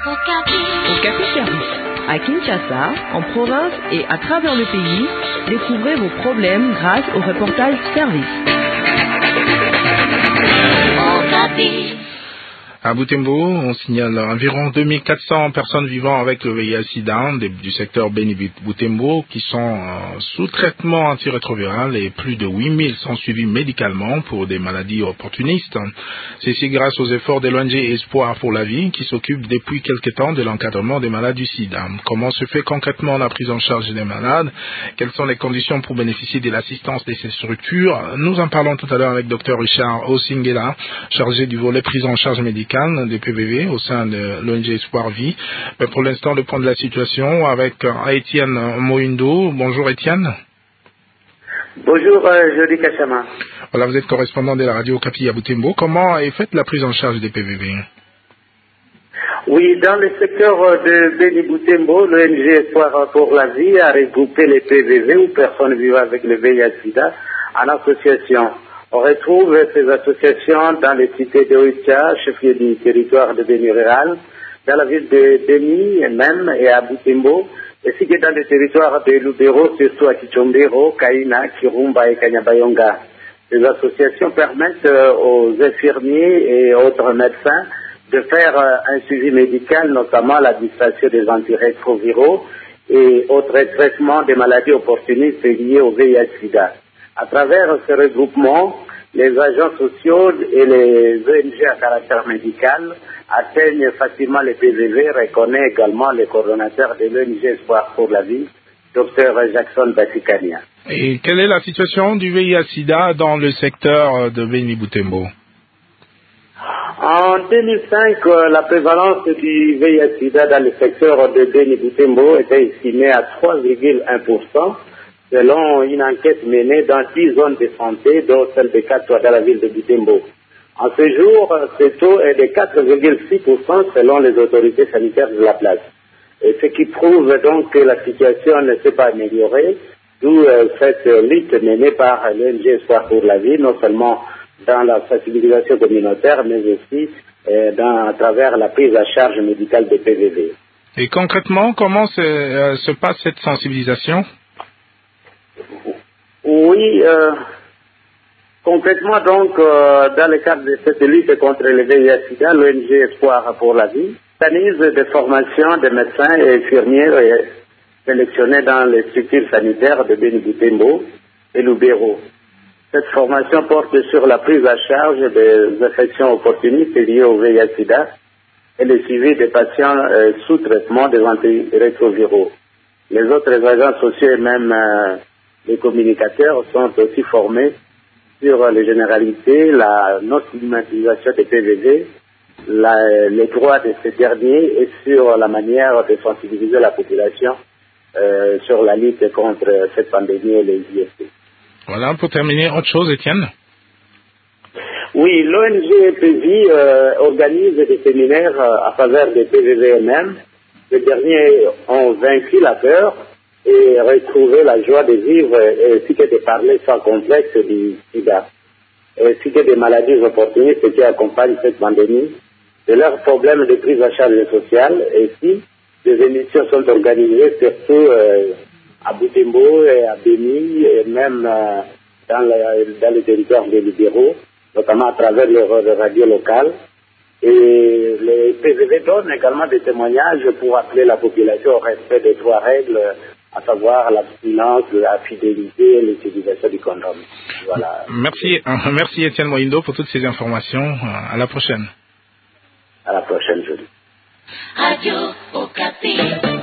Okapi Service. À Kinshasa, en province et à travers le pays, découvrez vos problèmes grâce au reportage Service. Okapi. À Butembo, on signale environ 2400 personnes vivant avec le VIH-Sida du secteur Beni-Butembo qui sont sous traitement antirétroviral et plus de 8000 sont suivis médicalement pour des maladies opportunistes. Ceci grâce aux efforts de l'ONG Espoir pour la vie qui s'occupe depuis quelque temps de l'encadrement des malades du sida. Comment se fait concrètement la prise en charge des malades? Quelles sont les conditions pour bénéficier de l'assistance de ces structures? Nous en parlons tout à l'heure avec Dr Richard Osingela, chargé du volet prise en charge médicale des PVV au sein de l'ONG Espoir Vie. Mais pour l'instant, le point de la situation avec Étienne Moindo. Bonjour Étienne. Bonjour Jody Kachama. Voilà, vous êtes correspondant de la radio Okapi à Butembo. Comment est faite la prise en charge des PVV? Oui, dans le secteur de Beni-Butembo, l'ONG Espoir pour la vie a regroupé les PVV ou personnes vivant avec le VIH-Sida en association. On retrouve ces associations dans les cités de Oicha, chef-lieu du territoire de Beni rural, dans la ville de Beni même et à Butembo, ainsi que dans le territoire de Lubero, surtout à Kichombero, Kaina, Kirumba et Kanyabayonga. Ces associations permettent aux infirmiers et autres médecins de faire un suivi médical, notamment l'administration des antirétroviraux et autres traitements des maladies opportunistes liées au VIH-Sida. À travers ce regroupement, les agents sociaux et les ONG à caractère médical atteignent facilement les PVV, reconnaît également le coordonnateur de l'ONG Espoir pour la vie, Dr Jackson Basikania. Et quelle est la situation du VIH-Sida dans le secteur de Beni-Butembo? En 2005, la prévalence du VIH-Sida dans le secteur de Beni-Butembo était estimée à 3,1%. selon une enquête menée dans 10 zones de santé, dont celle de Katwa dans la ville de Butembo. En ce jour, ce taux est de 4,6% selon les autorités sanitaires de la place. Et ce qui prouve donc que la situation ne s'est pas améliorée, d'où cette lutte menée par l'ONG Espoir pour la vie, non seulement dans la sensibilisation communautaire, mais aussi à travers la prise à charge médicale des PVV. Et concrètement, comment se passe cette sensibilisation? Oui, concrètement donc, dans le cadre de cette lutte contre le VIH-Sida, l'ONG Espoir pour la vie organise des formations de médecins et infirmiers sélectionnés dans les structures sanitaires de Beni-Butembo et Lubero. Cette formation porte sur la prise à charge des infections opportunistes liées au VIH-Sida et le suivi des patients sous traitement des antirétroviraux. Les autres agents sociaux et même les communicateurs sont aussi formés sur les généralités, la non-stigmatisation des PVV, les droits de ces derniers et sur la manière de sensibiliser la population sur la lutte contre cette pandémie et les IST. Voilà, pour terminer, autre chose, Étienne? Oui, l'ONG PVI organise des séminaires à faveur des PVV eux-mêmes. Les derniers ont vaincu la peur et retrouver la joie de vivre ainsi que de parler sans complexe du sida, ainsi que des maladies opportunistes qui accompagnent cette pandémie, de leurs problèmes de prise en charge sociale. Ainsi, des émissions sont organisées surtout à Butembo et à Beni et même dans les territoires des libéraux, notamment à travers les radios locales. Et les PVV donnent également des témoignages pour appeler la population au respect des 3 règles, à savoir l'abstinence, la fidélité et l'utilisation du condom. Voilà. Merci Étienne Moindo pour toutes ces informations. À la prochaine. À la prochaine, Julie. Radio Okapi.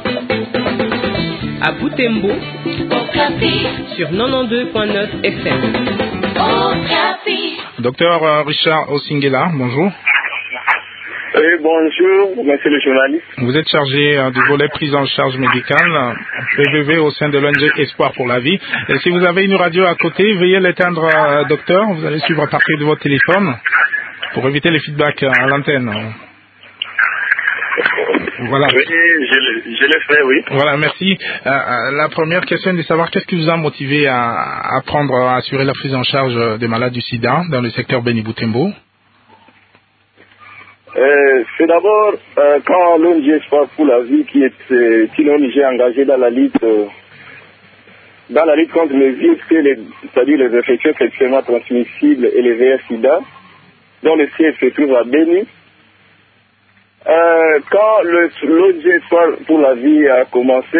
À Butembo, Okapi. Sur 92.9 FM. Okapi. Docteur Richard Osingela, bonjour. Oui, bonjour, monsieur le journaliste. Vous êtes chargé du volet prise en charge médicale, PVV au sein de l'ONG Espoir pour la vie. Et si vous avez une radio à côté, veuillez l'éteindre, docteur. Vous allez suivre à partir de votre téléphone pour éviter les feedbacks à l'antenne. Voilà. Oui, je le ferai, oui. Voilà, merci. La première question est de savoir qu'est-ce qui vous a motivé à assurer la prise en charge des malades du sida dans le secteur Beni-Butembo? C'est d'abord quand l'ONG Espoir pour la vie, qui est une ONG engagée dans la lutte contre les virus, c'est-à-dire les infections sexuellement transmissibles et les VIH/SIDA, dont le siège se trouve à Béni. Quand l'ONG Espoir pour la vie a commencé,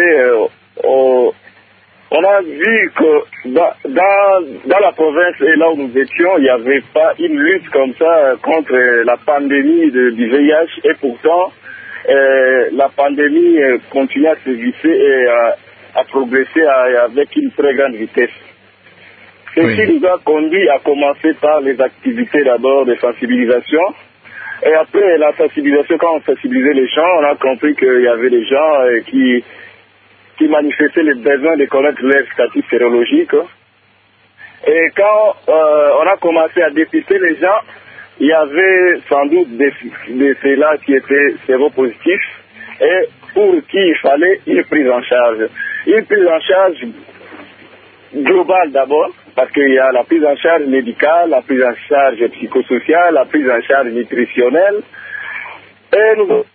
on a vu que dans la province et là où nous étions, il n'y avait pas une lutte comme ça contre la pandémie du VIH, et pourtant la pandémie continue à se visser et à progresser avec une très grande vitesse. Ce qui nous a conduit à commencer par les activités d'abord de sensibilisation. Et après la sensibilisation, quand on sensibilisait les gens, on a compris qu'il y avait des gens qui manifestaient le besoin de connaître leur statut sérologique. Et quand on a commencé à dépister les gens, il y avait sans doute de ceux-là qui étaient séropositifs et pour qui il fallait une prise en charge. Une prise en charge globale d'abord, parce qu'il y a la prise en charge médicale, la prise en charge psychosociale, la prise en charge nutritionnelle. Et nous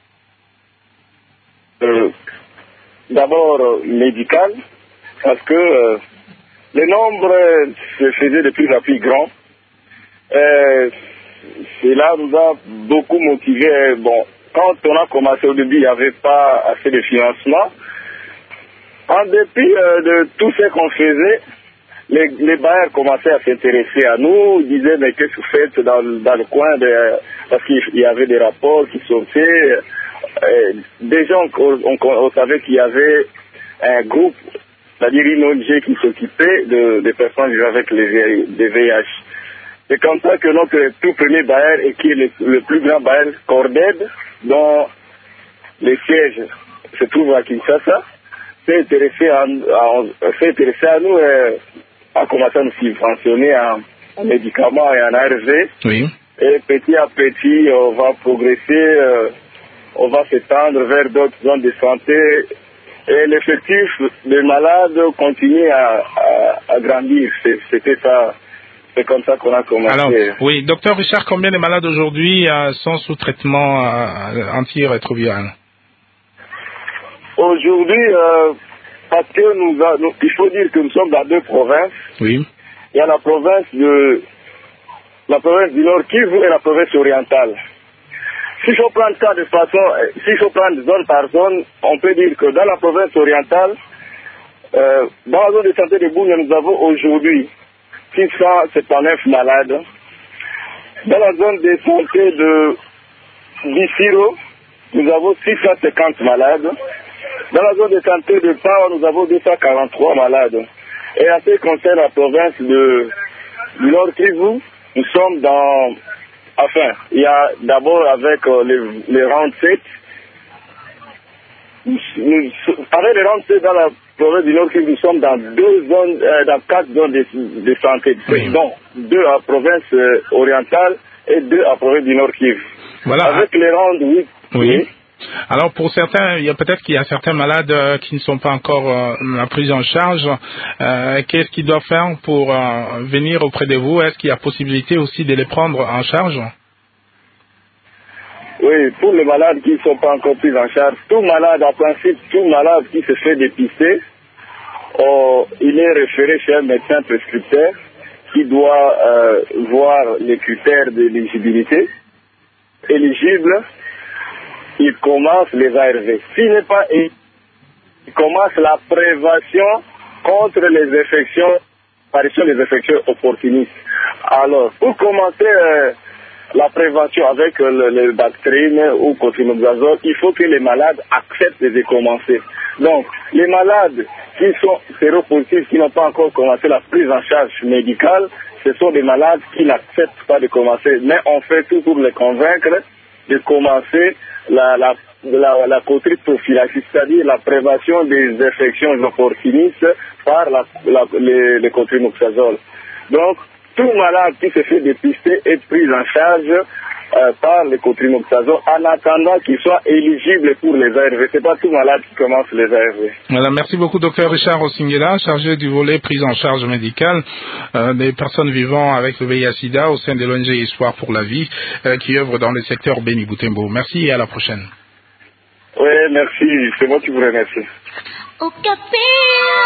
d'abord médical, parce que le nombre se faisait de plus en plus grand. Cela nous a beaucoup motivés. Bon, quand on a commencé au début, il n'y avait pas assez de financement. En dépit de tout ce qu'on faisait, les bailleurs commençaient à s'intéresser à nous. Ils disaient, mais qu'est-ce que vous faites dans le coin parce qu'il y avait des rapports qui sortaient. Déjà, on savait qu'il y avait un groupe, c'est-à-dire une ONG qui s'occupait des personnes vivant avec des VIH. C'est comme ça que notre tout premier bailleur, et qui est le plus grand bailleur, Corded, dont le siège se trouve à Kinshasa, s'est intéressé à nous et a commencé à nous subventionner en médicaments et en ARV. Oui. Et petit à petit, on va progresser, on va s'étendre vers d'autres zones de santé. Et l'effectif des malades continue à grandir. C'était ça. C'est comme ça qu'on a commencé. Alors, oui, docteur Richard, combien de malades aujourd'hui sont sous traitement antirétroviral? Aujourd'hui, parce que il faut dire que nous sommes dans deux provinces. Oui. Il y a la province du Nord Kivu et la province orientale. S'il faut prendre ça de façon, s'il faut prendre zone par zone, on peut dire que dans la province orientale, dans la zone de santé de Bougne, nous avons aujourd'hui 679 malades. Dans la zone de santé de Bissiro, nous avons 650 malades. Dans la zone de santé de Pau, nous avons 243 malades. Et en ce qui concerne la province du Nord Kivu, nous sommes dans... Enfin, il y a d'abord avec les round 7. Avec les round 7 dans la province du Nord Kivu, nous sommes dans dans 4 zones de santé. Oui. Donc, 2 à la province orientale et 2 à la province du Nord Kivu. Voilà. Avec les round 8. Oui. Alors pour certains, il y a peut-être qu'il y a certains malades qui ne sont pas encore pris en charge. Qu'est-ce qu'ils doivent faire pour venir auprès de vous? Est-ce qu'il y a possibilité aussi de les prendre en charge? Oui, pour les malades qui ne sont pas encore pris en charge, tout malade, en principe, tout malade qui se fait dépister, il est référé chez un médecin prescripteur qui doit voir les critères d'éligibilité. Éligible, il commence les ARV. S'il n'est pas éligible, il commence la prévention contre les infections, apparition des infections opportunistes. Alors, pour commencer la prévention avec les bactérines ou cotrimoxazole, il faut que les malades acceptent de commencer. Donc, les malades qui sont séropositifs, qui n'ont pas encore commencé la prise en charge médicale, ce sont des malades qui n'acceptent pas de commencer. Mais on fait tout pour les convaincre de commencer la cotriprophylaxie, c'est-à-dire la prévention des infections opportunistes par le cotrimoxazole. Donc, tout malade qui se fait dépister est pris en charge par le cotrimoxazole en attendant qu'il soit éligible pour les ARV. Ce n'est pas tout malade qui commence les ARV. Voilà, merci beaucoup, Dr Richard Osingela, chargé du volet prise en charge médicale des personnes vivant avec le VIH/SIDA au sein de l'ONG Espoir pour la vie qui œuvre dans le secteur Béni Boutembo. Merci et à la prochaine. Oui, merci. C'est moi qui vous remercie.